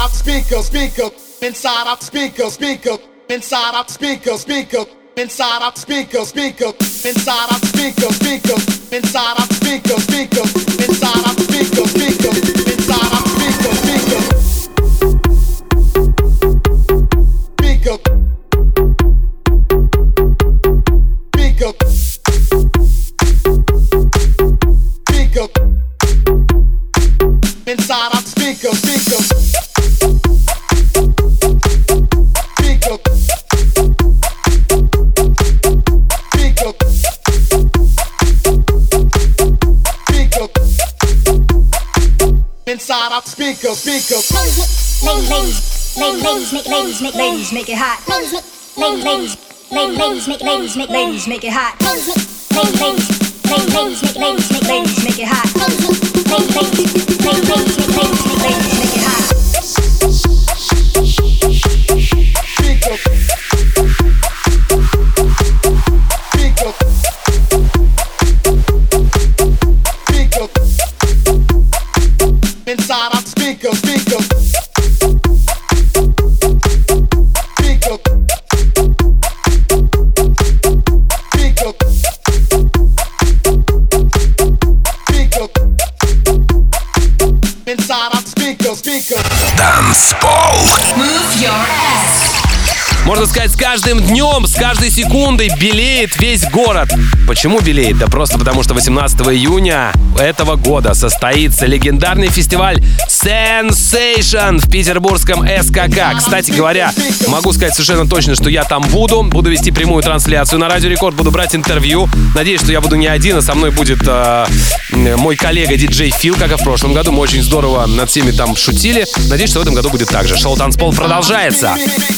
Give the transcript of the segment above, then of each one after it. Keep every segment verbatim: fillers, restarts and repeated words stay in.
our speaker, speaker, inside our speaker, speaker, inside our speaker, speaker, inside our speaker, speaker, inside our speaker, speaker, inside our speaker, speaker, inside our speaker, speaker, inside our speaker, speaker, speaker, speaker, speaker, inside our speaker, speaker, speaker, speaker, speaker, inside our speaker, speaker. Ladies, ladies, make ladies, make ladies, make it hot. Ladies, ladies, ladies, make ladies, make ladies, make it hot. Ladies, ladies, make ladies, make ladies, make it hot. Ladies, ladies, make ladies, make ladies, make it hot. Speaker, speaker, speaker, inside our speaker, speaker, speaker, speaker, speaker, inside our speaker, speaker. Танцпол. Move your ass. Можно сказать, с каждым днем, с каждой секундой белеет весь город. Почему белеет? Да просто потому, что восемнадцатого июня этого года состоится легендарный фестиваль Sensation в петербургском эс ка ка. Кстати говоря, могу сказать совершенно точно, что я там буду. Буду вести прямую трансляцию на Радио Рекорд, буду брать интервью. Надеюсь, что я буду не один, а со мной будет э, мой коллега диджей Фил, как и в прошлом году. Мы очень здорово над всеми там шутили. Надеюсь, что в этом году будет так же. Шоу «Танцпол» продолжается.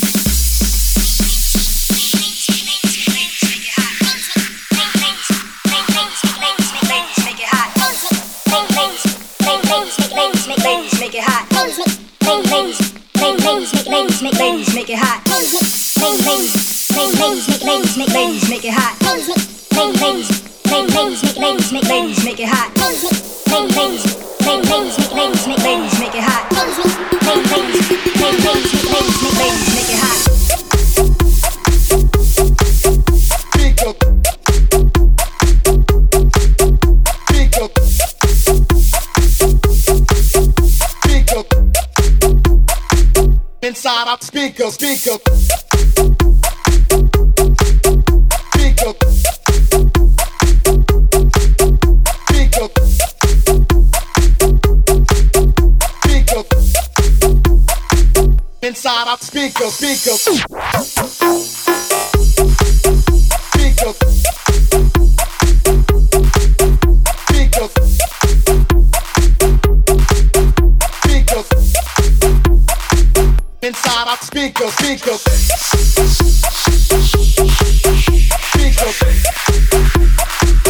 Make ladies, make it hot. Ladies, ladies, make ladies, make ladies, make it hot. Ladies, ladies, make ladies, make ladies, make it hot. Ladies, ladies, make ladies, make ladies, make ladies, make it hot. Ladies, ladies, make ladies, make ladies, make ladies, make it hot. Speaker, speaker, speaker, inside our speaker, speaker, speaker, speaker, speaker, inside our speaker, speaker, speaker, speaker, speaker, inside our speaker, speaker, speaker, speaker,